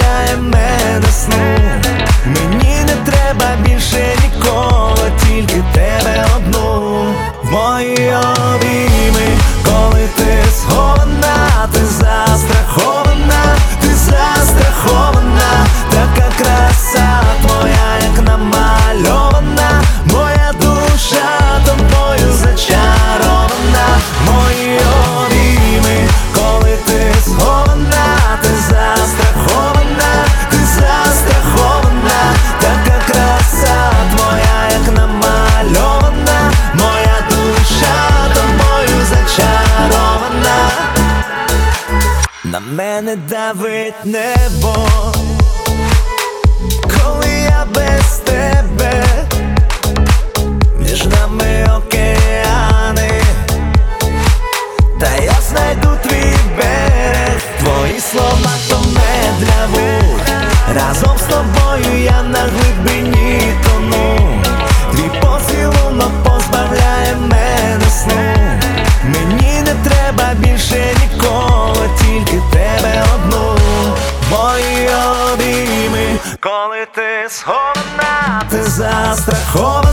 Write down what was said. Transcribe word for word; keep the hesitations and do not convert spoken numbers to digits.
позбавляє мене сну. Мені не треба більше ніколи, тільки тебе одну. В мої обійми, коли ти схована, ти застрахована, ти застрахована. Така краса твоя, як намальована, моя душа тобою зачарована. Мої обійми, коли ти схована, ти застрахована, ти застрахована. Така краса твоя, як намальована, моя душа тобою зачарована. На мене давить небо, коли я без тебе, між нами океани. Та я знайду твій берег, твої слова то мед для вух. Разом з тобою я на глибині тону. Твій поцілунок позбавляє мене сну. Мені не треба більше ніколи, тільки тебе одну. Мої обійми, коли ти схована, ти застрахована.